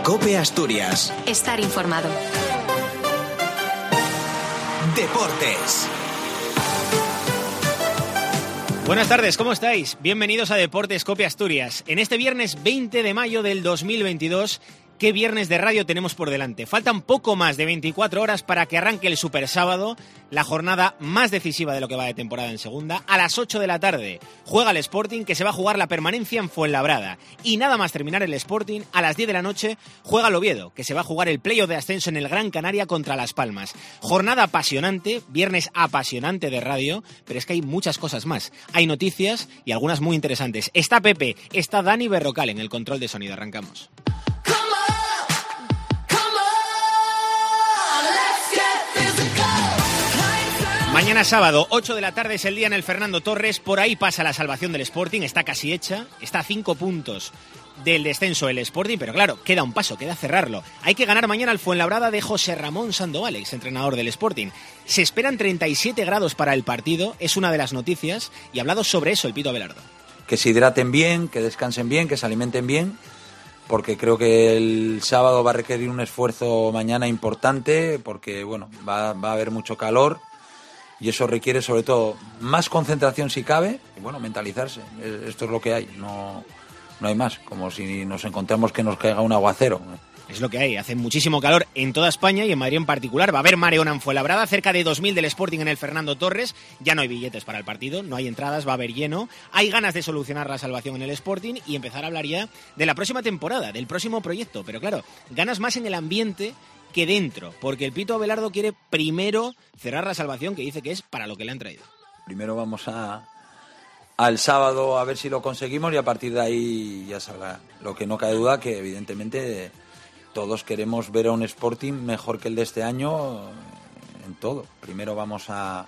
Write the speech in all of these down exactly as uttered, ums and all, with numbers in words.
COPE Asturias. Estar informado. Deportes. Buenas tardes, ¿cómo estáis? Bienvenidos a Deportes COPE Asturias. En este viernes veinte de mayo del dos mil veintidós, ¿qué viernes de radio tenemos por delante? Faltan poco más de veinticuatro horas para que arranque el Super Sábado, la jornada más decisiva de lo que va de temporada en segunda. A las ocho de la tarde juega el Sporting, que se va a jugar la permanencia en Fuenlabrada. Y nada más terminar el Sporting, a las diez de la noche juega el Oviedo, que se va a jugar el playoff de ascenso en el Gran Canaria contra Las Palmas. Jornada apasionante, viernes apasionante de radio, pero es que hay muchas cosas más. Hay noticias y algunas muy interesantes. Está Pepe, está Dani Berrocal en el control de sonido. Arrancamos. Mañana sábado, ocho de la tarde es el día en el Fernando Torres. Por ahí pasa la salvación del Sporting, está casi hecha, está a cinco puntos del descenso el Sporting, pero claro, queda un paso, queda cerrarlo. Hay que ganar mañana al Fuenlabrada de José Ramón Sandoval, exentrenador del Sporting. Se esperan treinta y siete grados para el partido, es una de las noticias, y ha hablado sobre eso el Pito Abelardo. Que se hidraten bien, que descansen bien, que se alimenten bien, porque creo que el sábado va a requerir un esfuerzo mañana importante, porque bueno, va, va a haber mucho calor. Y eso requiere sobre todo más concentración si cabe y bueno, mentalizarse. Esto es lo que hay, no, no hay más, como si nos encontramos que nos caiga un aguacero. Es lo que hay, hace muchísimo calor en toda España y en Madrid en particular. Va a haber mareona en Fuenlabrada, cerca de dos mil del Sporting en el Fernando Torres. Ya no hay billetes para el partido, no hay entradas, va a haber lleno. Hay ganas de solucionar la salvación en el Sporting y empezar a hablar ya de la próxima temporada, del próximo proyecto. Pero claro, ganas más en el ambiente que dentro, porque el Pito Abelardo quiere primero cerrar la salvación, que dice que es para lo que le han traído. Primero vamos a al sábado a ver si lo conseguimos y a partir de ahí ya salga. Lo que no cabe duda que evidentemente todos queremos ver a un Sporting mejor que el de este año en todo. Primero vamos a,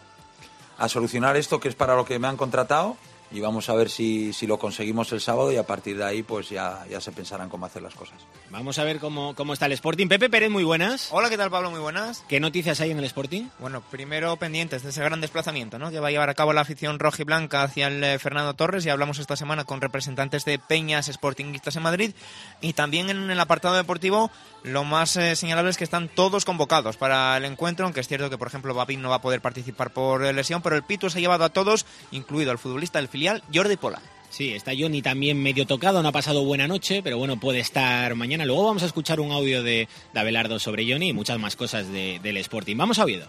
a solucionar esto, que es para lo que me han contratado, y vamos a ver si, si lo conseguimos el sábado y a partir de ahí pues ya, ya se pensarán cómo hacer las cosas. Vamos a ver cómo, cómo está el Sporting. Pepe Pérez, muy buenas. Hola, ¿qué tal, Pablo? Muy buenas. ¿Qué noticias hay en el Sporting? Bueno, primero pendientes de ese gran desplazamiento, ¿no?, que va a llevar a cabo la afición roja y blanca hacia el eh, Fernando Torres. Y hablamos esta semana con representantes de peñas sportinguistas en Madrid. Y también en el apartado deportivo, lo más eh, señalable es que están todos convocados para el encuentro, aunque es cierto que, por ejemplo, Babín no va a poder participar por lesión, pero el Pito se ha llevado a todos, incluido al futbolista del filial, Jordi Pola. Sí, está Johnny también medio tocado, no ha pasado buena noche, pero bueno, puede estar mañana. Luego vamos a escuchar un audio de, de Abelardo sobre Johnny y muchas más cosas de, del Sporting. Vamos a Oviedo.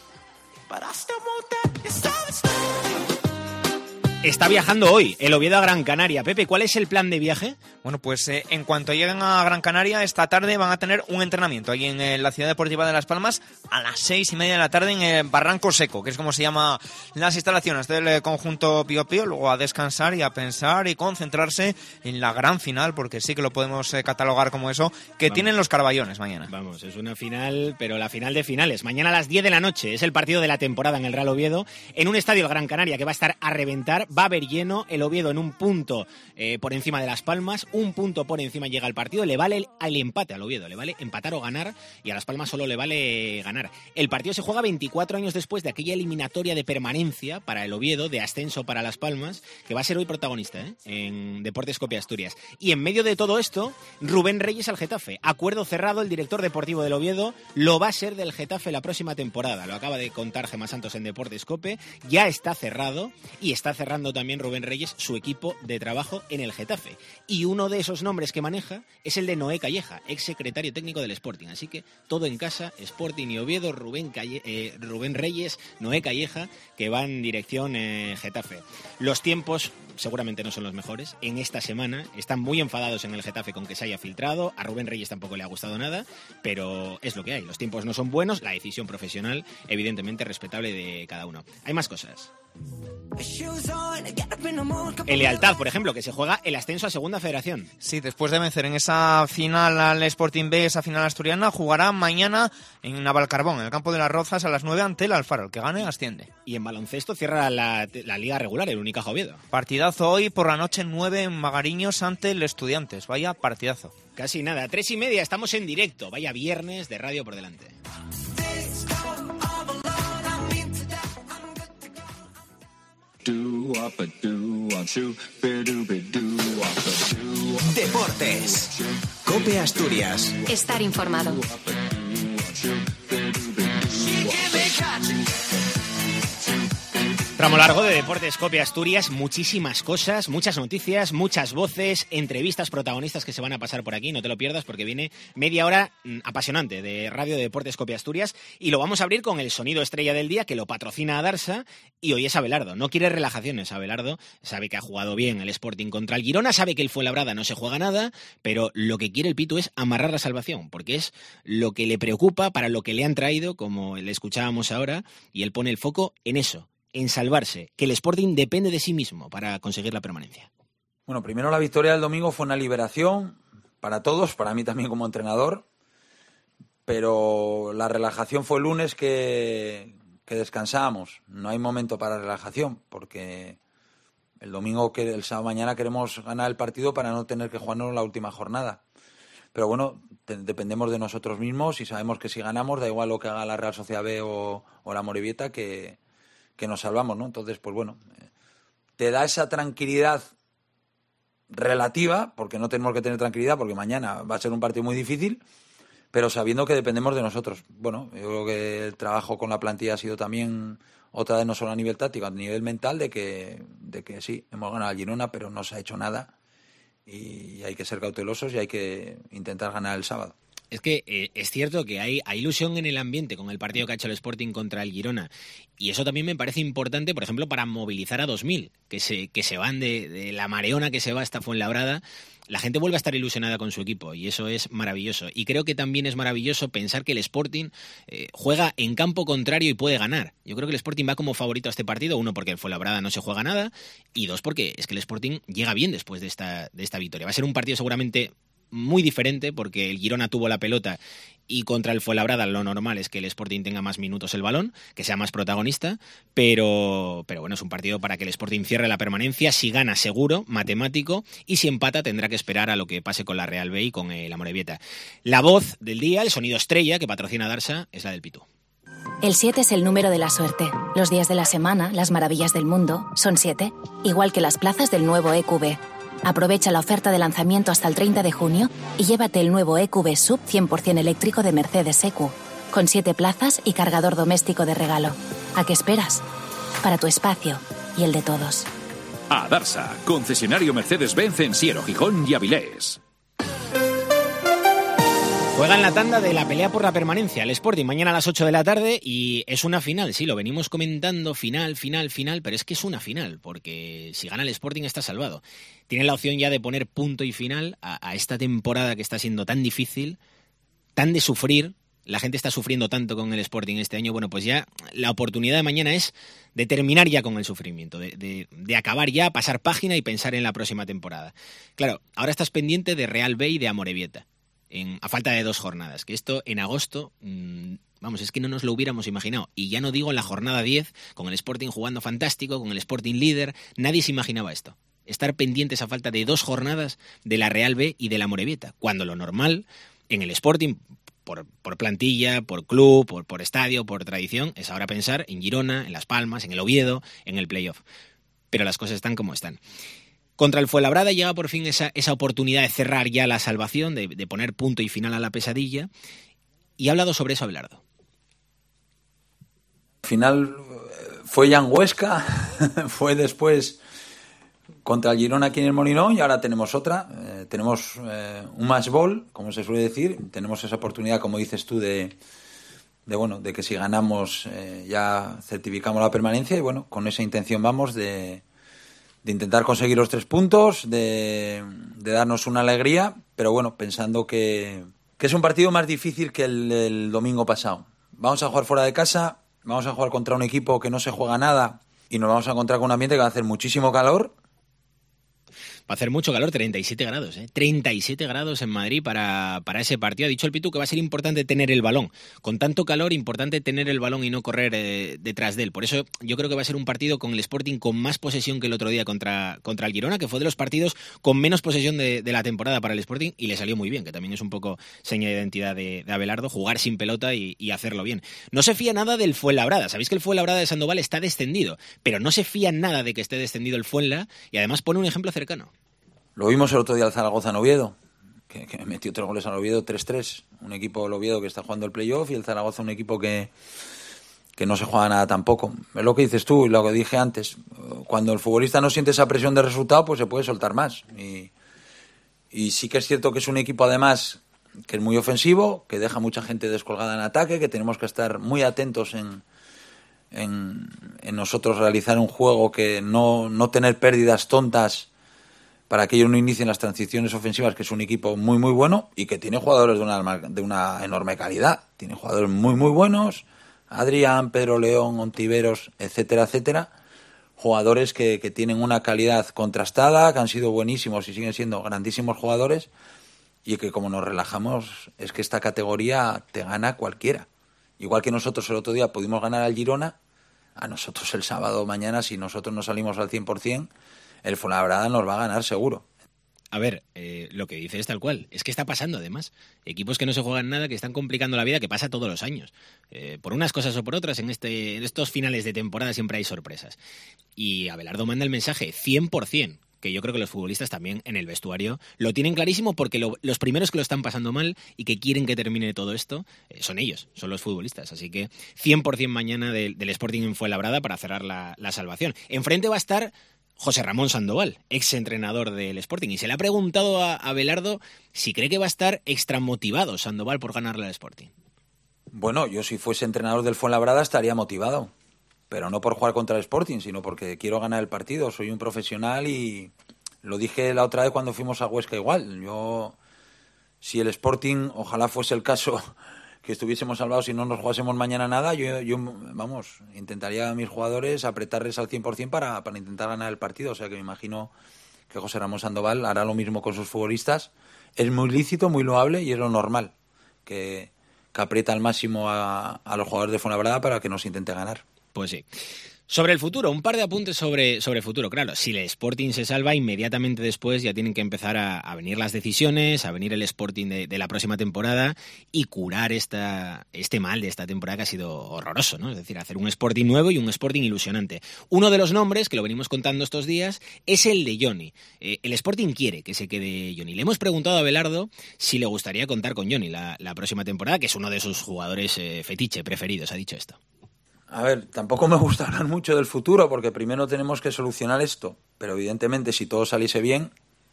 Está viajando hoy el Oviedo a Gran Canaria. Pepe, ¿cuál es el plan de viaje? Bueno, pues eh, en cuanto lleguen a Gran Canaria, esta tarde van a tener un entrenamiento ahí en eh, la Ciudad Deportiva de Las Palmas a las seis y media de la tarde en el Barranco Seco, que es como se llama las instalaciones del eh, conjunto Pío Pío. Luego a descansar y a pensar y concentrarse en la gran final, porque sí que lo podemos eh, catalogar como eso, que Vamos. tienen los Carballones mañana. Vamos, es una final, pero la final de finales. Mañana a las diez de la noche es el partido de la temporada en el Real Oviedo, en un estadio el Gran Canaria que va a estar a reventar. Va a haber lleno, el Oviedo en un punto eh, por encima de Las Palmas, un punto por encima llega al partido, le vale el, el empate al Oviedo, le vale empatar o ganar, y a Las Palmas solo le vale ganar. El partido se juega veinticuatro años después de aquella eliminatoria de permanencia para el Oviedo, de ascenso para Las Palmas, que va a ser hoy protagonista ¿eh? en Deportes COPE Asturias. Y en medio de todo esto, Rubén Reyes al Getafe. Acuerdo cerrado, el director deportivo del Oviedo lo va a ser del Getafe la próxima temporada. Lo acaba de contar Gemma Santos en Deportes COPE, ya está cerrado, y está cerrando también Rubén Reyes su equipo de trabajo en el Getafe. Y uno de esos nombres que maneja es el de Noé Calleja, ex secretario técnico del Sporting. Así que todo en casa, Sporting y Oviedo, Rubén, Calle, eh, Rubén Reyes, Noé Calleja, que van en dirección eh, Getafe. Los tiempos seguramente no son los mejores. En esta semana están muy enfadados en el Getafe con que se haya filtrado. A Rubén Reyes tampoco le ha gustado nada, pero es lo que hay. Los tiempos no son buenos, la decisión profesional evidentemente respetable de cada uno. Hay más cosas. En Lealtad, por ejemplo, que se juega el ascenso a Segunda Federación. Sí, después de vencer en esa final al Sporting B, esa final asturiana, jugará mañana en Navalcarbón, en el campo de las Rozas, a las nueve ante el Alfaro. El que gane asciende. Y en baloncesto cierra la, la liga regular, el Unicaja Oviedo. Partidazo hoy por la noche, nueve en Magariños ante el Estudiantes. Vaya partidazo. Casi nada, tres y media, estamos en directo. Vaya viernes de radio por delante. Deportes. COPE Asturias. Estar informado. Tramo largo de Deportes COPE Asturias, muchísimas cosas, muchas noticias, muchas voces, entrevistas, protagonistas que se van a pasar por aquí, no te lo pierdas porque viene media hora mmm, apasionante de Radio de Deportes COPE Asturias y lo vamos a abrir con el sonido estrella del día que lo patrocina Adarsa y hoy es Abelardo, no quiere relajaciones Abelardo, sabe que ha jugado bien el Sporting contra el Girona, sabe que el Fuenlabrada no se juega nada, pero lo que quiere el Pitu es amarrar la salvación, porque es lo que le preocupa, para lo que le han traído, como le escuchábamos ahora, y él pone el foco en eso, en salvarse, que el Sporting depende de sí mismo para conseguir la permanencia. Bueno, primero la victoria del domingo fue una liberación para todos, para mí también como entrenador, pero la relajación fue el lunes que, que descansamos. No hay momento para relajación, porque el domingo, que el sábado mañana queremos ganar el partido para no tener que jugarnos la última jornada. Pero bueno, te, dependemos de nosotros mismos y sabemos que si ganamos, da igual lo que haga la Real Sociedad B o, o la Amorebieta, que... que nos salvamos, ¿no? Entonces, pues bueno, te da esa tranquilidad relativa, porque no tenemos que tener tranquilidad, porque mañana va a ser un partido muy difícil, pero sabiendo que dependemos de nosotros. Bueno, yo creo que el trabajo con la plantilla ha sido también otra vez, no solo a nivel táctico, a nivel mental, de que, de que sí, hemos ganado al Girona, pero no se ha hecho nada y hay que ser cautelosos y hay que intentar ganar el sábado. Es que eh, es cierto que hay, hay ilusión en el ambiente con el partido que ha hecho el Sporting contra el Girona y eso también me parece importante, por ejemplo, para movilizar a dos mil, que se, que se van de, de la mareona que se va hasta Fuenlabrada. La gente vuelve a estar ilusionada con su equipo y eso es maravilloso. Y creo que también es maravilloso pensar que el Sporting eh, juega en campo contrario y puede ganar. Yo creo que el Sporting va como favorito a este partido, uno porque el Fuenlabrada no se juega nada y dos porque es que el Sporting llega bien después de esta, de esta victoria. Va a ser un partido seguramente muy diferente porque el Girona tuvo la pelota y contra el Fuenlabrada lo normal es que el Sporting tenga más minutos el balón, que sea más protagonista, pero, pero bueno, es un partido para que el Sporting cierre la permanencia. Si gana, seguro, matemático, y si empata tendrá que esperar a lo que pase con la Real B y con el Amorebieta. La voz del día, el sonido estrella que patrocina Darsa, es la del Pitu. El siete es el número de la suerte. Los días de la semana, las maravillas del mundo, son siete, igual que las plazas del nuevo E Q B. Aprovecha la oferta de lanzamiento hasta el treinta de junio y llévate el nuevo E Q B Sub cien por ciento eléctrico de Mercedes E Q, con siete plazas y cargador doméstico de regalo. ¿A qué esperas? Para tu espacio y el de todos. Adarsa, concesionario Mercedes-Benz en Siero, Gijón y Avilés. Juega en la tanda de la pelea por la permanencia el Sporting mañana a las ocho de la tarde y es una final, sí, lo venimos comentando, final, final, final, pero es que es una final, porque si gana el Sporting está salvado. Tiene la opción ya de poner punto y final a, a esta temporada que está siendo tan difícil, tan de sufrir. La gente está sufriendo tanto con el Sporting este año, bueno, pues ya la oportunidad de mañana es de terminar ya con el sufrimiento, de, de, de acabar ya, pasar página y pensar en la próxima temporada. Claro, ahora estás pendiente de Real B y de Amorebieta. En, a falta de dos jornadas, que esto en agosto, mmm, vamos, es que no nos lo hubiéramos imaginado. Y ya no digo en la jornada diez, con el Sporting jugando fantástico, con el Sporting líder, nadie se imaginaba esto. Estar pendientes a falta de dos jornadas de la Real B y de la Amorebieta, cuando lo normal en el Sporting, por, por plantilla, por club, por, por estadio, por tradición, es ahora pensar en Girona, en Las Palmas, en el Oviedo, en el playoff. Pero las cosas están como están. Contra el Fuenlabrada llega por fin esa, esa oportunidad de cerrar ya la salvación, de, de poner punto y final a la pesadilla. Y ha hablado sobre eso Abelardo. Al final fue ya en Huesca, fue después contra el Girona aquí en el Molinón y ahora tenemos otra. Eh, tenemos eh, un match ball, como se suele decir. Tenemos esa oportunidad, como dices tú, de, de, bueno, de que si ganamos eh, ya certificamos la permanencia y bueno, con esa intención vamos de... de intentar conseguir los tres puntos, de, de darnos una alegría, pero bueno, pensando que, que es un partido más difícil que el, el domingo pasado. Vamos a jugar fuera de casa, vamos a jugar contra un equipo que no se juega nada y nos vamos a encontrar con un ambiente que va a hacer muchísimo calor. Va a hacer mucho calor, treinta y siete grados, ¿eh? treinta y siete grados en Madrid para, para ese partido. Ha dicho el Pitu que va a ser importante tener el balón. Con tanto calor, importante tener el balón y no correr eh, detrás de él. Por eso yo creo que va a ser un partido con el Sporting con más posesión que el otro día contra, contra el Girona, que fue de los partidos con menos posesión de, de la temporada para el Sporting, y le salió muy bien, que también es un poco seña de identidad de, de Abelardo, jugar sin pelota y, y hacerlo bien. No se fía nada del Fuenlabrada. Sabéis que el Fuenlabrada de Sandoval está descendido, pero no se fía nada de que esté descendido el Fuenla, y además pone un ejemplo cercano. Lo vimos el otro día al Zaragoza en Oviedo, que, que metió tres goles al Oviedo, tres tres. Un equipo del Oviedo que está jugando el playoff y el Zaragoza un equipo que, que no se juega nada tampoco. Es lo que dices tú y lo que dije antes. Cuando el futbolista no siente esa presión de resultado, pues se puede soltar más. Y, y sí que es cierto que es un equipo además que es muy ofensivo, que deja mucha gente descolgada en ataque, que tenemos que estar muy atentos en, en, en nosotros realizar un juego, que no, no tener pérdidas tontas para que ellos no inicien las transiciones ofensivas, que es un equipo muy muy bueno y que tiene jugadores de una, de una enorme calidad. Tiene jugadores muy muy buenos, Adrián, Pedro León, Ontiveros, etcétera, etcétera. Jugadores que, que tienen una calidad contrastada, que han sido buenísimos y siguen siendo grandísimos jugadores, y que como nos relajamos es que esta categoría te gana cualquiera. Igual que nosotros el otro día pudimos ganar al Girona, a nosotros el sábado mañana, si nosotros no salimos al cien por ciento, el Fuenlabrada nos va a ganar seguro. A ver, eh, lo que dice es tal cual. Es que está pasando, además. Equipos que no se juegan nada, que están complicando la vida, que pasa todos los años. Eh, por unas cosas o por otras, en, este, en estos finales de temporada siempre hay sorpresas. Y Abelardo manda el mensaje cien por ciento, que yo creo que los futbolistas también en el vestuario lo tienen clarísimo, porque lo, los primeros que lo están pasando mal y que quieren que termine todo esto eh, son ellos, son los futbolistas. Así que cien por ciento mañana del, del Sporting en Fuenlabrada para cerrar la, la salvación. Enfrente va a estar José Ramón Sandoval, ex entrenador del Sporting, y se le ha preguntado a Abelardo si cree que va a estar extra motivado Sandoval por ganarle al Sporting. Bueno, yo si fuese entrenador del Fuenlabrada estaría motivado, pero no por jugar contra el Sporting, sino porque quiero ganar el partido. Soy un profesional y lo dije la otra vez cuando fuimos a Huesca igual. Yo, si el Sporting, ojalá fuese el caso, que estuviésemos salvados y no nos jugásemos mañana nada, yo, yo vamos, intentaría a mis jugadores apretarles al cien por ciento para, para intentar ganar el partido. O sea que me imagino que José Ramón Sandoval hará lo mismo con sus futbolistas. Es muy lícito, muy loable y es lo normal, que, que aprieta al máximo a, a los jugadores de Fuenlabrada para que nos intente ganar. Pues sí. Sobre el futuro, un par de apuntes sobre, sobre el futuro. Claro, si el Sporting se salva, inmediatamente después ya tienen que empezar a, a venir las decisiones, a venir el Sporting de, de la próxima temporada y curar esta, este mal de esta temporada que ha sido horroroso, ¿no? Es decir, hacer un Sporting nuevo y un Sporting ilusionante. Uno de los nombres, que lo venimos contando estos días, es el de Johnny. Eh, el Sporting quiere que se quede Johnny. Le hemos preguntado a Abelardo si le gustaría contar con Johnny la, la próxima temporada, que es uno de sus jugadores eh, fetiche preferidos, ha dicho esto. A ver, tampoco me gusta hablar mucho del futuro porque primero tenemos que solucionar esto, pero evidentemente si todo saliese bien,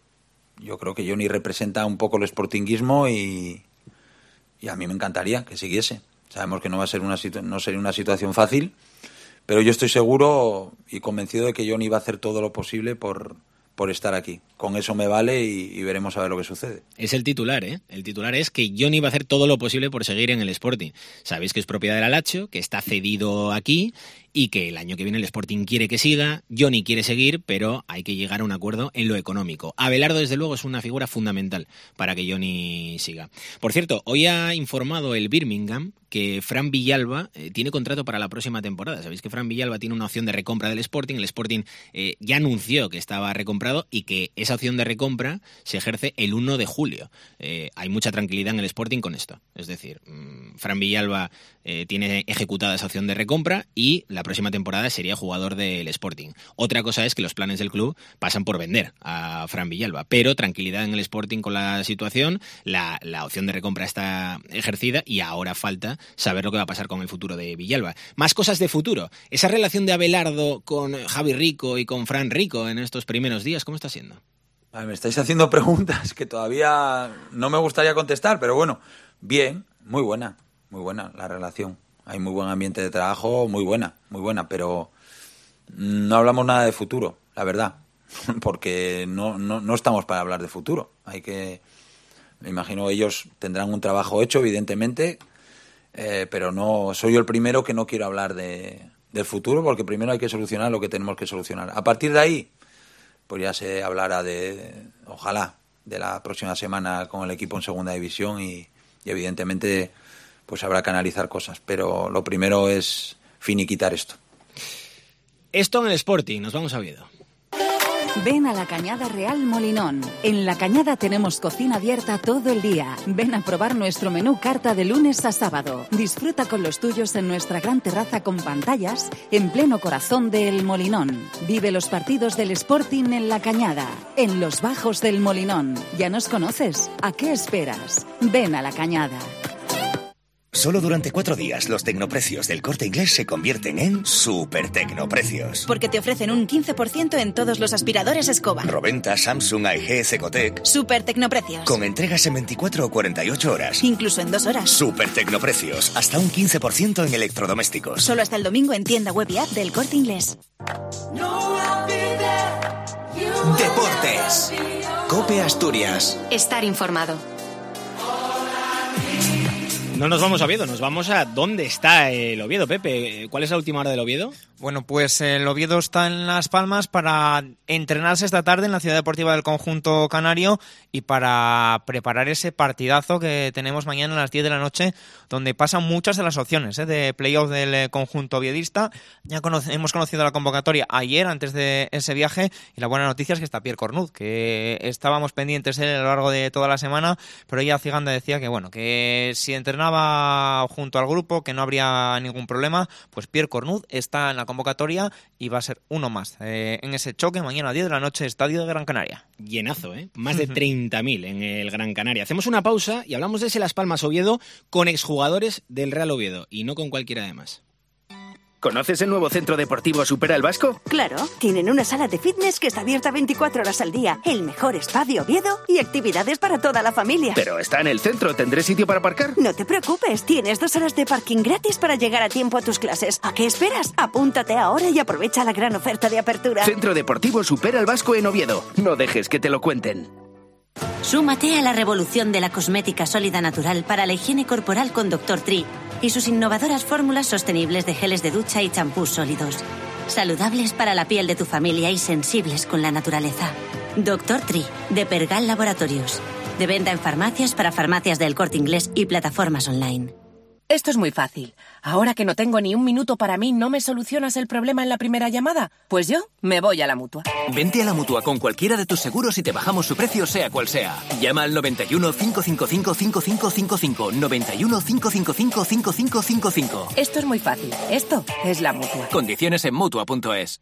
yo creo que Johnny representa un poco el sportinguismo y, y a mí me encantaría que siguiese. Sabemos que no va a ser una situ- no sería una situación fácil, pero yo estoy seguro y convencido de que Johnny va a hacer todo lo posible por, por estar aquí. Con eso me vale y, y veremos a ver lo que sucede. Es el titular, ¿eh? El titular es que Johnny va a hacer todo lo posible por seguir en el Sporting. Sabéis que es propiedad del Alacho, que está cedido aquí y que el año que viene el Sporting quiere que siga, Johnny quiere seguir, pero hay que llegar a un acuerdo en lo económico. Abelardo, desde luego, es una figura fundamental para que Johnny siga. Por cierto, hoy ha informado el Birmingham que Fran Villalba eh, tiene contrato para la próxima temporada. Sabéis que Fran Villalba tiene una opción de recompra del Sporting. El Sporting eh, ya anunció que estaba recomprado y que esa opción de recompra se ejerce el uno de julio. Eh, hay mucha tranquilidad en el Sporting con esto. Es decir, mmm, Fran Villalba eh, tiene ejecutada esa opción de recompra y la próxima temporada sería jugador del Sporting. Otra cosa es que los planes del club pasan por vender a Fran Villalba, pero tranquilidad en el Sporting con la situación, la, la opción de recompra está ejercida y ahora falta saber lo que va a pasar con el futuro de Villalba. Más cosas de futuro. Esa relación de Abelardo con Javi Rico y con Fran Rico en estos primeros días, ¿cómo está siendo? Me estáis haciendo preguntas que todavía no me gustaría contestar, pero bueno, bien, muy buena, muy buena la relación. Hay muy buen ambiente de trabajo, muy buena, muy buena, pero no hablamos nada de futuro, la verdad, porque no, no, no estamos para hablar de futuro. Hay que, me imagino ellos tendrán un trabajo hecho, evidentemente, eh, pero no soy yo el primero que no quiero hablar de, del futuro, porque primero hay que solucionar lo que tenemos que solucionar. A partir de ahí, pues ya se hablará de, ojalá, de la próxima semana con el equipo en segunda división y, y evidentemente pues habrá que analizar cosas, pero lo primero es finiquitar esto. Esto en el Sporting, nos vamos a Oviedo. Ven a la Cañada Real Molinón. En la Cañada tenemos cocina abierta todo el día. Ven a probar nuestro menú carta de lunes a sábado. Disfruta con los tuyos en nuestra gran terraza con pantallas en pleno corazón de El Molinón. Vive los partidos del Sporting en la Cañada, en los bajos del Molinón. ¿Ya nos conoces? ¿A qué esperas? Ven a la Cañada. Solo durante cuatro días los tecnoprecios del Corte Inglés se convierten en super tecnoprecios. Porque te ofrecen un quince por ciento en todos los aspiradores Escoba. Roventa, Samsung, A E G, Cecotec. Super tecnoprecios. Con entregas en veinticuatro o cuarenta y ocho horas. Incluso en dos horas. Super tecnoprecios. Hasta un quince por ciento en electrodomésticos. Solo hasta el domingo en tienda web y app del Corte Inglés. Deportes. COPE Asturias. Estar informado. No nos vamos a Oviedo, nos vamos a dónde está el Oviedo, Pepe. ¿Cuál es la última hora del Oviedo? Bueno, pues el Oviedo está en Las Palmas para entrenarse esta tarde en la Ciudad Deportiva del conjunto canario y para preparar ese partidazo que tenemos mañana a las diez de la noche, donde pasan muchas de las opciones ¿eh? de playoff del conjunto oviedista. Ya conoce, hemos conocido la convocatoria ayer, antes de ese viaje, y la buena noticia es que está Pierre Cornut, que estábamos pendientes de él a lo largo de toda la semana, pero ella Ciganda decía que bueno, que si entrenaba junto al grupo, que no habría ningún problema, pues Pierre Cornut está en la convocatoria y va a ser uno más eh, en ese choque mañana a diez de la noche, Estadio de Gran Canaria. Llenazo, ¿eh? Más de treinta mil en el Gran Canaria. Hacemos una pausa y hablamos de ese Las Palmas Oviedo con exjugadores del Real Oviedo y no con cualquiera de más. ¿Conoces el nuevo centro deportivo Supera el Vasco? Claro, tienen una sala de fitness que está abierta veinticuatro horas al día, el mejor spa de Oviedo y actividades para toda la familia. Pero está en el centro, ¿tendré sitio para aparcar? No te preocupes, tienes dos horas de parking gratis para llegar a tiempo a tus clases. ¿A qué esperas? Apúntate ahora y aprovecha la gran oferta de apertura. Centro Deportivo Supera el Vasco en Oviedo. No dejes que te lo cuenten. Súmate a la revolución de la cosmética sólida natural para la higiene corporal con doctor Tree y sus innovadoras fórmulas sostenibles de geles de ducha y champús sólidos. Saludables para la piel de tu familia y sensibles con la naturaleza. doctor Tree, de Pergal Laboratorios. De venta en farmacias para farmacias del Corte Inglés y plataformas online. Esto es muy fácil. Ahora que no tengo ni un minuto para mí, ¿no me solucionas el problema en la primera llamada? Pues yo me voy a la Mutua. Vente a la Mutua con cualquiera de tus seguros y te bajamos su precio sea cual sea. Llama al noventa y uno, cinco cinco cinco, cinco cinco cinco cinco, noventa y uno, cinco cinco cinco, cinco cinco cinco cinco. Esto es muy fácil. Esto es la Mutua. Condiciones en Mutua punto es.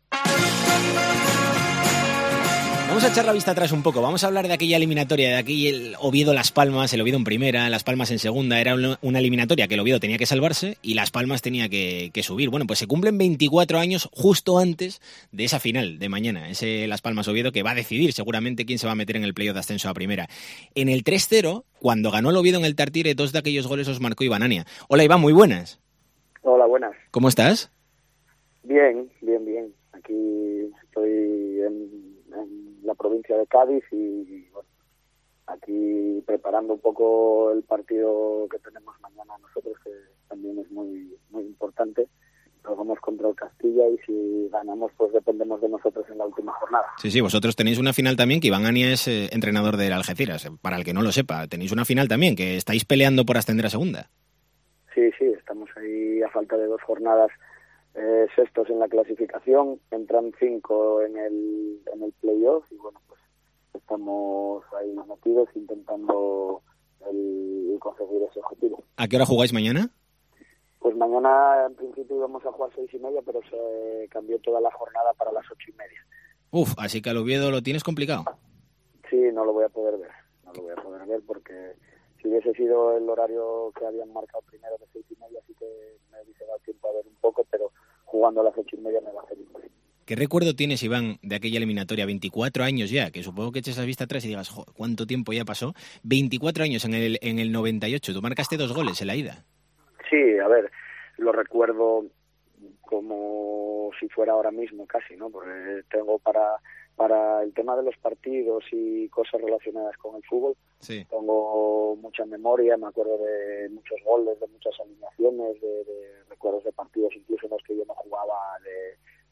Vamos a echar la vista atrás un poco, vamos a hablar de aquella eliminatoria, de aquel Oviedo-Las Palmas, el Oviedo en primera, Las Palmas en segunda, era una eliminatoria que el Oviedo tenía que salvarse y Las Palmas tenía que, que subir. Bueno, pues se cumplen veinticuatro años justo antes de esa final de mañana, ese Las Palmas-Oviedo que va a decidir seguramente quién se va a meter en el playoff de ascenso a primera. En el tres cero, cuando ganó el Oviedo en el Tartiere, dos de aquellos goles los marcó Iván Ania. Hola Iván, muy buenas. Hola, buenas. ¿Cómo estás? Bien, bien, bien. Aquí estoy en... en la provincia de Cádiz y bueno, aquí preparando un poco el partido que tenemos mañana nosotros, que también es muy muy importante. Nos vamos contra el Castilla y si ganamos pues dependemos de nosotros en la última jornada. Sí, sí, vosotros tenéis una final también, que Iván Ania es eh, entrenador del Algeciras, para el que no lo sepa, tenéis una final también, que estáis peleando por ascender a segunda. Sí, sí, estamos ahí a falta de dos jornadas. Eh, sextos en la clasificación, entran cinco en el en el playoff y bueno, pues estamos ahí metidos intentando el, el conseguir ese objetivo. ¿A qué hora jugáis mañana? Pues mañana en principio íbamos a jugar seis y media, pero se cambió toda la jornada para las ocho y media. Uf, así que al Oviedo lo tienes complicado. Sí, no lo voy a poder ver, no lo voy a poder ver porque si hubiese sido el horario que habían marcado primero de seis y media, sí que me hubiese dado tiempo a ver un poco, pero jugando a las ocho y media me va a hacer imposible. ¿Qué recuerdo tienes, Iván, de aquella eliminatoria? veinticuatro años ya, que supongo que eches la vista atrás y digas, jo, ¿cuánto tiempo ya pasó? veinticuatro años en el, en el noventa y ocho, tú marcaste dos goles en la ida. Sí, a ver, lo recuerdo como si fuera ahora mismo casi, ¿no? Porque tengo para... Para el tema de los partidos y cosas relacionadas con el fútbol, sí. Tengo mucha memoria, me acuerdo de muchos goles, de muchas alineaciones, de, de recuerdos de partidos incluso en los que yo no jugaba, de,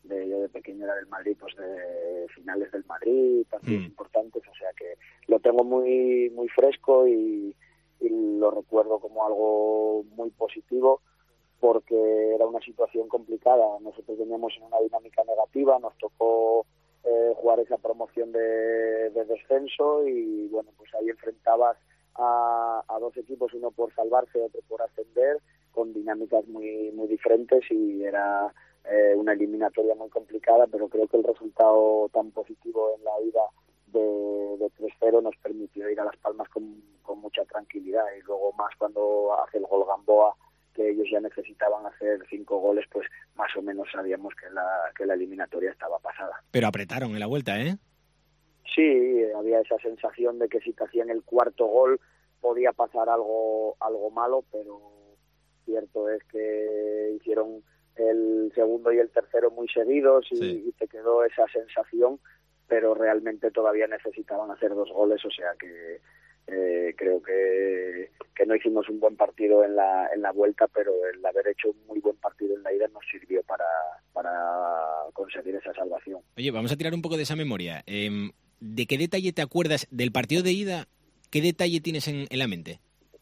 de yo de pequeño era del Madrid, pues de finales del Madrid, partidos mm. importantes, o sea que lo tengo muy muy fresco y, y lo recuerdo como algo muy positivo, porque era una situación complicada. Nosotros veníamos en una dinámica negativa, nos tocó eh, jugar esa promoción de, de descenso y bueno, pues ahí enfrentabas a, a dos equipos, uno por salvarse, otro por ascender, con dinámicas muy muy diferentes y era eh, una eliminatoria muy complicada, pero creo que el resultado tan positivo en la ida de, de tres cero nos permitió ir a Las Palmas con, con mucha tranquilidad, y luego más cuando hace el gol Gamboa, que ellos ya necesitaban hacer cinco goles, pues más o menos sabíamos que la que la eliminatoria estaba pasada. Pero apretaron en la vuelta, ¿eh? Sí, había esa sensación de que si te hacían el cuarto gol podía pasar algo algo malo, pero cierto es que hicieron el segundo y el tercero muy seguidos y, sí. y te quedó esa sensación, pero realmente todavía necesitaban hacer dos goles, o sea que Eh, creo que, que no hicimos un buen partido en la en la vuelta, pero el haber hecho un muy buen partido en la ida nos sirvió para, para conseguir esa salvación. Oye, vamos a tirar un poco de esa memoria. Eh, ¿De qué detalle te acuerdas del partido de ida? ¿Qué detalle tienes en, en la mente?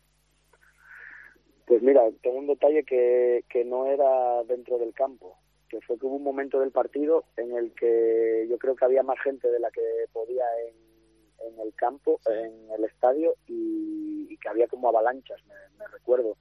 Pues mira, tengo un detalle que, que no era dentro del campo, que fue que hubo un momento del partido en el que yo creo que había más gente de la que podía en en el campo, sí. en el estadio, y, y que había como avalanchas, me, me recuerdo.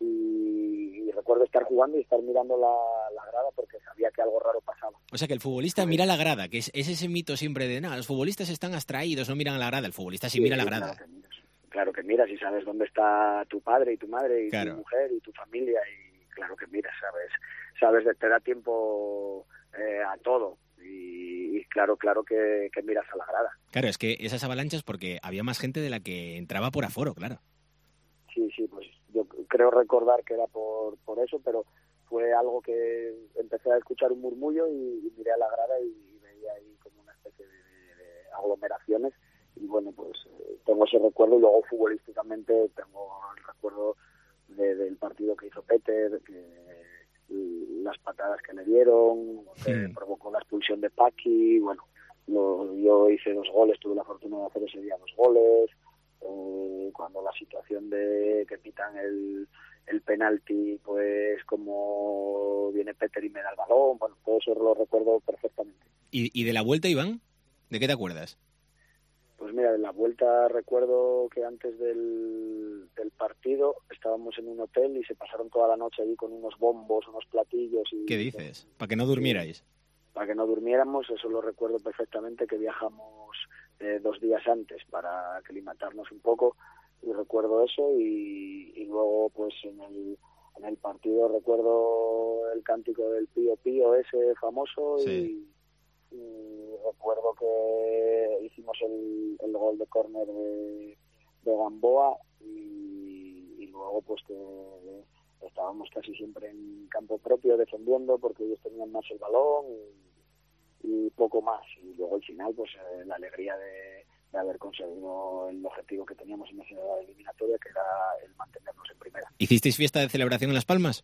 Y, y recuerdo estar jugando y estar mirando la, la grada porque sabía que algo raro pasaba. O sea, que el futbolista sí. mira la grada, que es, es ese mito siempre de, nada, los futbolistas están abstraídos, no miran a la grada. El futbolista sí, sí mira sí, la grada. Claro que, miras, claro que miras y sabes dónde está tu padre y tu madre y claro. tu mujer y tu familia, y claro que miras, sabes, sabes, te da tiempo eh, a todo. Y, y claro, claro que, que miras a la grada. Claro, es que esas avalanchas porque había más gente de la que entraba por aforo, claro. Sí, sí, pues yo creo recordar que era por, por eso, pero fue algo que empecé a escuchar un murmullo y, y miré a la grada y, y veía ahí como una especie de, de, de aglomeraciones, y bueno, pues eh, tengo ese recuerdo, y luego futbolísticamente tengo el recuerdo de, del partido que hizo Peter, que las patadas que le dieron, que sí. provocó la expulsión de Paqui, bueno, yo, yo hice dos goles, tuve la fortuna de hacer ese día dos goles, eh, cuando la situación de que pitan el, el penalti, pues como viene Peter y me da el balón, bueno, todo eso lo recuerdo perfectamente. ¿Y, y de la vuelta, Iván? ¿De qué te acuerdas? Pues mira, de la vuelta recuerdo que antes del, del partido estábamos en un hotel y se pasaron toda la noche allí con unos bombos, unos platillos. Y, ¿qué dices? ¿Para que no durmierais? Para que no durmiéramos, eso lo recuerdo perfectamente, que viajamos eh, dos días antes para aclimatarnos un poco, y recuerdo eso, y, y luego pues en el, en el partido recuerdo el cántico del Pío Pío ese famoso, sí. y, y recuerdo que hicimos el, el gol de córner de, de Gamboa, y, y luego pues que estábamos casi siempre en campo propio defendiendo porque ellos tenían más el balón, y, y poco más, y luego al final pues eh, la alegría de, de haber conseguido el objetivo que teníamos en esa eliminatoria, que era el mantenernos en primera. ¿Hicisteis fiesta de celebración en Las Palmas?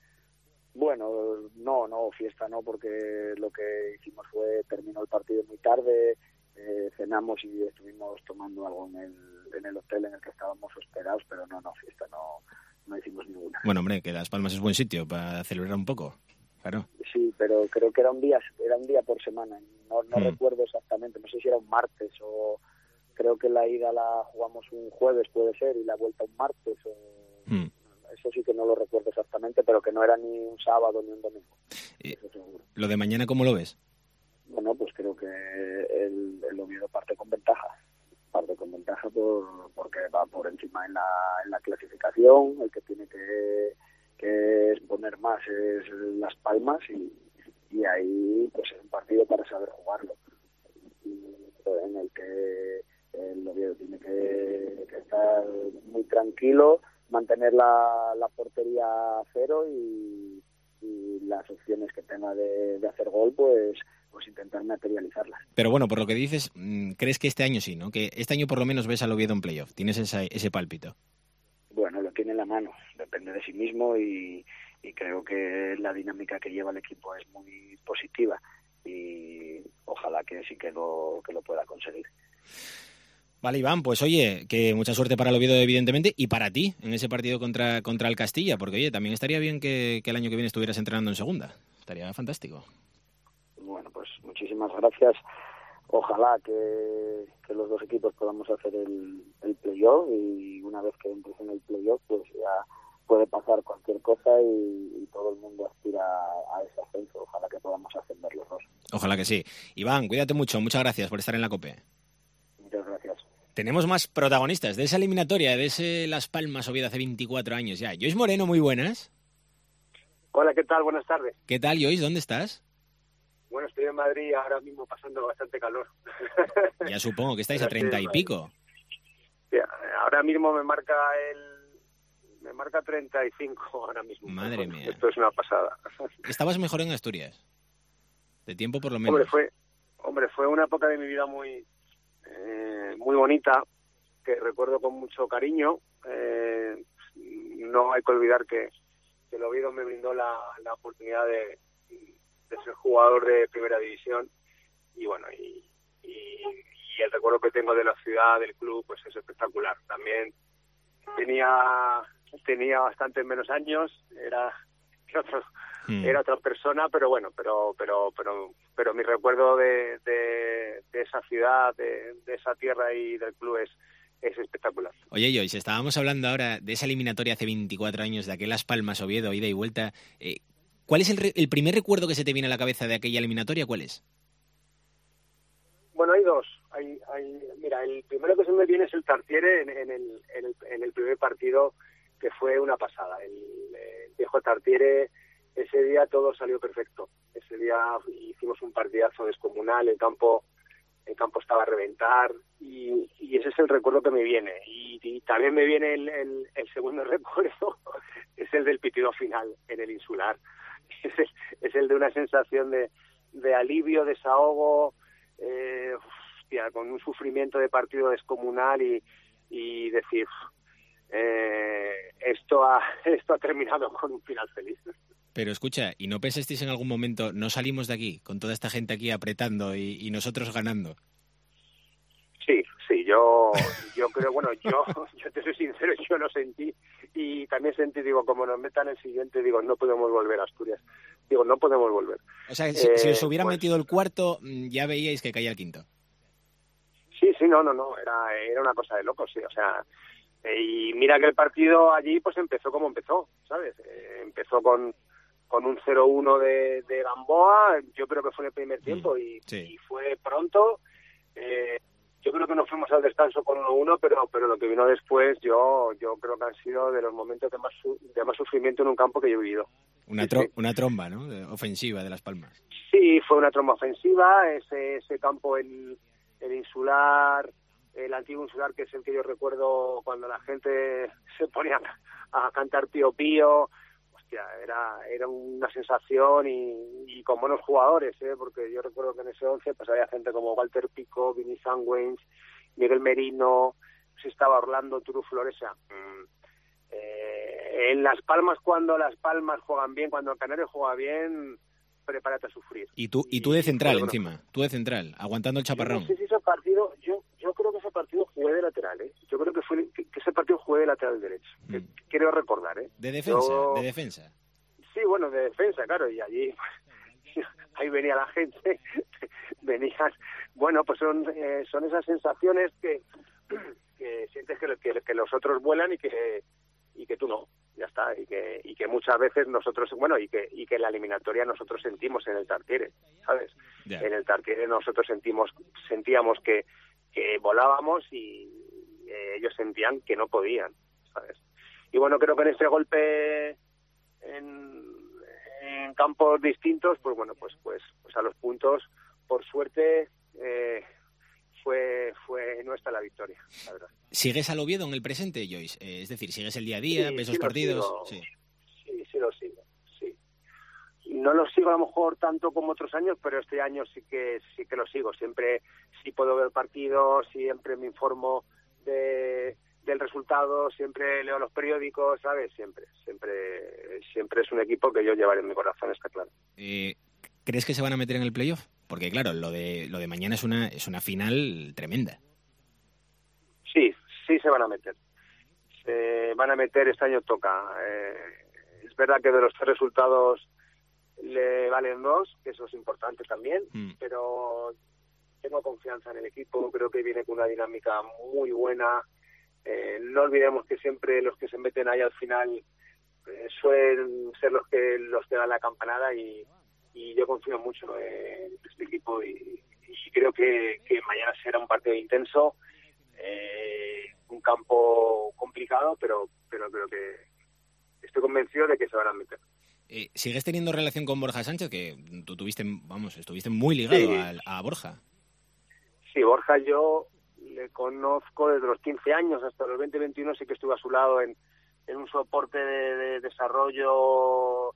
Bueno, no, no, fiesta no, porque lo que hicimos fue, terminó el partido muy tarde, eh, cenamos y estuvimos tomando algo en el, en el hotel en el que estábamos hospedados, pero no, no, fiesta no, no hicimos ninguna. Bueno, hombre, que Las Palmas es buen sitio para celebrar un poco, claro. Sí, pero creo que era un día, era un día por semana, no, no mm. recuerdo exactamente, no sé si era un martes o creo que la ida la jugamos un jueves, puede ser, y la vuelta un martes o... Mm. Eso sí que no lo recuerdo exactamente, pero que no era ni un sábado ni un domingo. Eso seguro. ¿Lo de mañana cómo lo ves? Bueno, pues creo que el, el Oviedo parte con ventaja. Parte con ventaja por, porque va por encima en la, en la clasificación. El que tiene que, que exponer más es Las Palmas, y, y ahí pues es un partido para saber jugarlo. Y, en el que el Oviedo tiene que, que estar muy tranquilo, mantener la, la portería a cero, y, y las opciones que tenga de, de hacer gol, pues pues intentar materializarlas. Pero bueno, por lo que dices, ¿crees que este año sí, no? Que este año por lo menos ves al Oviedo en playoff, tienes esa, ese pálpito. Bueno, lo tiene en la mano, depende de sí mismo, y, y creo que la dinámica que lleva el equipo es muy positiva y ojalá que sí que lo, que lo pueda conseguir. Vale, Iván, pues oye, que mucha suerte para el Oviedo, evidentemente, y para ti en ese partido contra, contra el Castilla, porque oye, también estaría bien que, que el año que viene estuvieras entrenando en segunda. Estaría fantástico. Bueno, pues muchísimas gracias. Ojalá que, que los dos equipos podamos hacer el, el playoff, y una vez que entres en el playoff, pues ya puede pasar cualquier cosa y, y todo el mundo aspira a, a ese ascenso. Ojalá que podamos ascender los dos. Ojalá que sí. Iván, cuídate mucho. Muchas gracias por estar en la COPE. Muchas gracias. Tenemos más protagonistas de esa eliminatoria, de ese Las Palmas Oviedo hace veinticuatro años ya. Joyce Moreno, muy buenas. Hola, ¿qué tal? Buenas tardes. ¿Qué tal, Joyce? ¿Dónde estás? Bueno, estoy en Madrid ahora mismo pasando bastante calor. Ya supongo que estáis a treinta y pico. Ahora mismo me marca el me marca treinta y cinco ahora mismo. Madre bueno, mía. Esto es una pasada. ¿Estabas mejor en Asturias? De tiempo por lo menos. Hombre, fue, hombre, fue una época de mi vida muy eh, muy bonita, que recuerdo con mucho cariño. Eh, no hay que olvidar que, que el Oviedo me brindó la, la oportunidad de, de ser jugador de primera división, y bueno, y, y, y el recuerdo que tengo de la ciudad, del club, pues es espectacular. También tenía tenía bastante menos años, era otro, mm. era otra persona, pero bueno, pero pero pero pero mi recuerdo de, de, de esa ciudad, de, de esa tierra y del club es es espectacular. Oye, Joyce, estábamos hablando ahora de esa eliminatoria hace veinticuatro años, de aquel Las Palmas Oviedo, ida y vuelta. Eh, ¿Cuál es el, re- el primer recuerdo que se te viene a la cabeza de aquella eliminatoria? ¿Cuál es? Bueno, hay dos. Hay, hay, mira, el primero que se me viene es el Tartiere en, en, el, en, el, en el primer partido, que fue una pasada. El, el viejo Tartiere, ese día todo salió perfecto. Ese día hicimos un partidazo descomunal, el campo el campo estaba a reventar, y, y ese es el recuerdo que me viene. Y, y también me viene el, el, el segundo recuerdo, es el del pitido final en el Insular. Es el, es el de una sensación de, de alivio, desahogo, eh, hostia, con un sufrimiento de partido descomunal, y, y decir, eh, esto ha esto ha terminado con un final feliz. Pero escucha, ¿y no pensasteis en algún momento, no salimos de aquí, con toda esta gente aquí apretando y, y nosotros ganando? Sí, sí, yo yo creo, bueno, yo yo te soy sincero, yo lo sentí, y también sentí, digo, como nos metan el siguiente, digo, no podemos volver a Asturias. Digo, no podemos volver. O sea, si, eh, si os hubieran pues, metido el cuarto, ya veíais que caía el quinto. Sí, sí, no, no, no, era, era una cosa de locos, sí, o sea, eh, y mira que el partido allí pues empezó como empezó, ¿sabes? Eh, empezó con con un cero uno de, de Gamboa, yo creo que fue en el primer tiempo, y, sí. y fue pronto. Eh, yo creo que nos fuimos al descanso con uno uno, pero pero lo que vino después, yo yo creo que han sido de los momentos de más de más sufrimiento en un campo que yo he vivido. Una, tro- sí. una tromba, ¿no? De, ofensiva de Las Palmas. Sí, fue una tromba ofensiva, ese, ese campo, el, el Insular, el antiguo Insular, que es el que yo recuerdo cuando la gente se ponía a, a cantar Pío Pío. Hostia, era era una sensación, y, y con buenos jugadores, ¿eh? Porque yo recuerdo que en ese once pues había gente como Walter Pico, Vinny Sangüens, Miguel Merino, pues estaba Orlando Turu Floresa. Mm. Eh, en Las Palmas, cuando Las Palmas juegan bien, cuando el Canario juega bien, prepárate a sufrir. Y tú y tú de central, y, encima, bueno, tú de central, aguantando el chaparrón. Yo no sé si ese partido, yo yo creo que ese partido jugué de lateral, ¿eh? Yo creo que fue que, que ese partido jugué de lateral derecho. Mm. Que, quiero recordar, ¿eh? De defensa, yo, de defensa. Sí, bueno, de defensa, claro, y allí ahí venía la gente, venían, bueno, pues son eh, son esas sensaciones que, que sientes que, que, que los otros vuelan y que y que tú no, ya está, y que y que muchas veces nosotros, bueno, y que y que en la eliminatoria nosotros sentimos en el Tartiere, ¿sabes? Yeah. En el Tartiere nosotros sentimos sentíamos que, que volábamos, y eh, ellos sentían que no podían, ¿sabes? Y bueno, creo que en ese golpe en, en campos distintos, pues bueno, pues pues pues a los puntos, por suerte, eh, fue fue nuestra la victoria, la verdad. ¿Sigues al Oviedo en el presente, Joyce? Eh, es decir, ¿sigues el día a día, sí, ves sí los partidos? Sí. sí, sí lo sigo, sí. No lo sigo a lo mejor tanto como otros años, pero este año sí que sí que lo sigo. Siempre sí puedo ver partidos, siempre me informo de, del resultado, siempre leo los periódicos, ¿sabes? Siempre, siempre, siempre es un equipo que yo llevaré en mi corazón, está claro. Eh, ¿Crees que se van a meter en el playoff? Porque claro, lo de lo de mañana es una es una final tremenda. Sí, sí se van a meter. Se van a meter, este año toca. Eh, es verdad que de los tres resultados le valen dos, que eso es importante también, mm. pero tengo confianza en el equipo, creo que viene con una dinámica muy buena. Eh, no olvidemos que siempre los que se meten ahí al final eh, suelen ser los que los que dan la campanada y, y yo confío mucho en este equipo y, y creo que, que mañana será un partido intenso, eh, un campo complicado, pero pero creo que estoy convencido de que se van a meter. Eh, ¿Sigues teniendo relación con Borja Sánchez? Que tú tuviste, vamos, estuviste muy ligado sí. a, a Borja. Sí, Borja yo le conozco desde los quince años hasta los veinte, veintiuno, sí que estuve a su lado en, en un soporte de, de desarrollo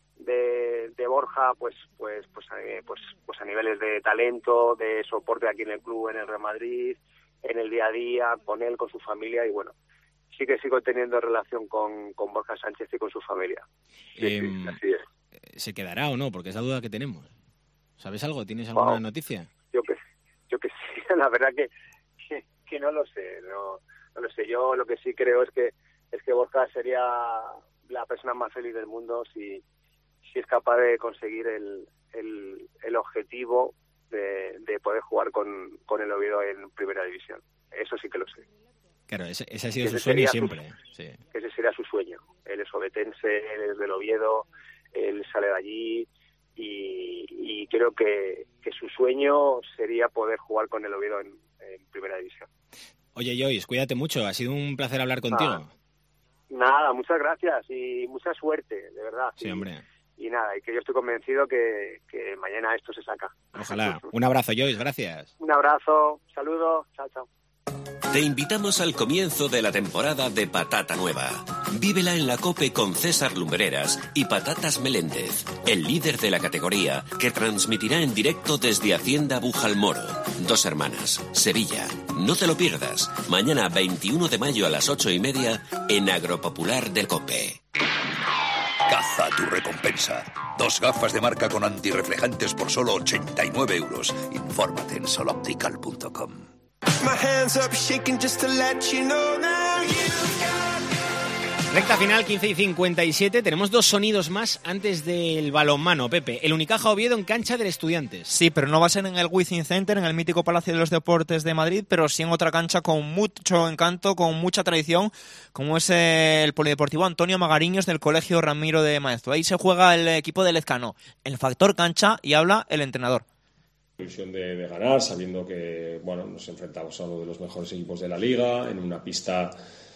de, de Borja, pues pues pues, eh, pues pues a niveles de talento, de soporte aquí en el club, en el Real Madrid, en el día a día, con él, con su familia, y bueno, sí que sigo teniendo relación con, con Borja Sánchez y con su familia. Sí, eh, sí, así es. ¿Se quedará o no? Porque es la duda que tenemos. ¿Sabes algo? ¿Tienes alguna wow. noticia? Yo que yo que sí, la verdad que, que, que no lo sé, no, no lo sé. Yo lo que sí creo es que es que Borja sería la persona más feliz del mundo si, si es capaz de conseguir el, el, el objetivo de, de poder jugar con, con el Oviedo en Primera División. Eso sí que lo sé. Claro, ese, ese ha sido ese su sueño siempre. Su, sí. Ese sería su sueño. Él es ovetense, él es del Oviedo, él sale de allí y, y creo que, que su sueño sería poder jugar con el Oviedo en, en Primera División. Oye, Joyce, cuídate mucho. Ha sido un placer hablar contigo. Ah, nada, muchas gracias y mucha suerte, de verdad. Sí, y, hombre. Y nada, y que yo estoy convencido que, que mañana esto se saca. Ojalá. Un abrazo, Joyce, gracias. Un abrazo, saludos, chao, chao. Te invitamos al comienzo de la temporada de Patata Nueva. Vívela en la COPE con César Lumbreras y Patatas Meléndez, el líder de la categoría, que transmitirá en directo desde Hacienda Bujalmoro. Dos Hermanas, Sevilla. No te lo pierdas. Mañana veintiuno de mayo a las ocho y media en Agropopular del COPE. Caza tu recompensa. Dos gafas de marca con antirreflejantes por solo ochenta y nueve euros. Infórmate en soloptical punto com. Recta final, quince y cincuenta y siete. Tenemos dos sonidos más antes del balonmano, Pepe. El Unicaja Oviedo en cancha del Estudiantes. Sí, pero no va a ser en el Wizzing Center, en el mítico Palacio de los Deportes de Madrid, pero sí en otra cancha con mucho encanto, con mucha tradición, como es el Polideportivo Antonio Magariños del Colegio Ramiro de Maeztu. Ahí se juega el equipo de Lezcano. El factor cancha y habla el entrenador. Ilusión de, de ganar, sabiendo que bueno, nos enfrentamos a uno de los mejores equipos de la liga, en una pista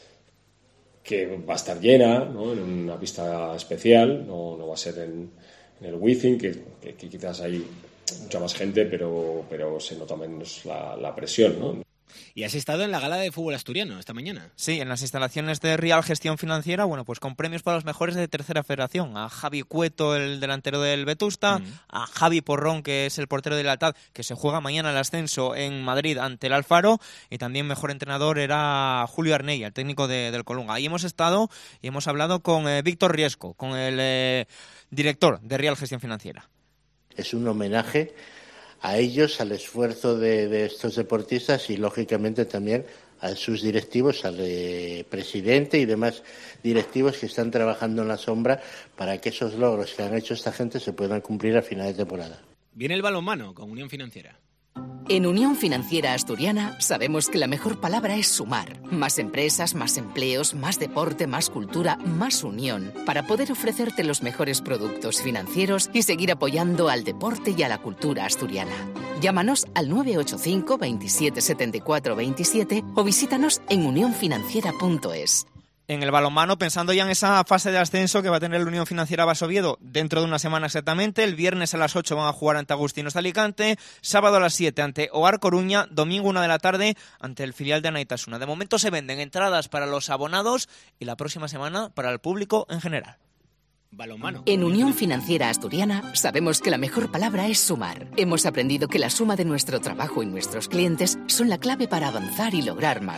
que va a estar llena, ¿no? En una pista especial, no, no va a ser en, en el Wizzing, que, que, que quizás hay mucha más gente, pero, pero se nota menos la, la presión, ¿no? Y has estado en la gala de fútbol asturiano esta mañana. Sí, en las instalaciones de Real Gestión Financiera, bueno, pues con premios para los mejores de tercera federación. A Javi Cueto, el delantero del Vetusta, mm. a Javi Porrón, que es el portero del Altad, que se juega mañana el ascenso en Madrid ante el Alfaro, y también mejor entrenador era Julio Arnella, el técnico de, del Colunga. Ahí hemos estado y hemos hablado con eh, Víctor Riesco, con el eh, director de Real Gestión Financiera. Es un homenaje a ellos, al esfuerzo de, de estos deportistas y, lógicamente, también a sus directivos, al eh, presidente y demás directivos que están trabajando en la sombra para que esos logros que han hecho esta gente se puedan cumplir a final de temporada. Viene el balonmano con Unión Financiera. En Unión Financiera Asturiana sabemos que la mejor palabra es sumar. Más empresas, más empleos, más deporte, más cultura, más unión, para poder ofrecerte los mejores productos financieros y seguir apoyando al deporte y a la cultura asturiana. Llámanos al nueve ocho cinco, veintisiete, setenta y cuatro, veintisiete o visítanos en unión financiera punto es. En el balonmano, pensando ya en esa fase de ascenso que va a tener la Unión Financiera Bas Oviedo dentro de una semana exactamente. El viernes a las ocho van a jugar ante Agustinos de Alicante, sábado a las siete ante Oar Coruña, domingo una de la tarde ante el filial de Anaitasuna. De momento se venden entradas para los abonados y la próxima semana para el público en general. Balonmano. En Unión Financiera Asturiana sabemos que la mejor palabra es sumar. Hemos aprendido que la suma de nuestro trabajo y nuestros clientes son la clave para avanzar y lograr más.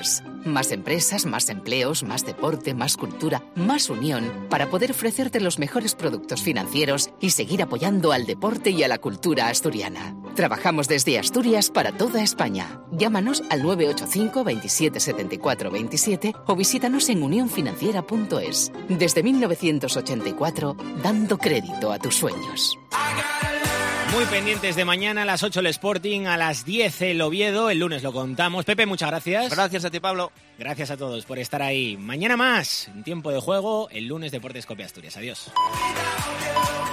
Más empresas, más empleos, más deporte, más cultura, más unión, para poder ofrecerte los mejores productos financieros y seguir apoyando al deporte y a la cultura asturiana. Trabajamos desde Asturias para toda España. Llámanos al nueve ocho cinco, veintisiete, setenta y cuatro, veintisiete o visítanos en unión financiera punto es. Desde mil novecientos ochenta y cuatro, dando crédito a tus sueños. Muy pendientes de mañana, a las ocho el Sporting, a las diez el Oviedo, el lunes lo contamos. Pepe, muchas gracias. Gracias a ti, Pablo. Gracias a todos por estar ahí. Mañana más, en tiempo de juego, el lunes Deportes Cope Asturias. Adiós.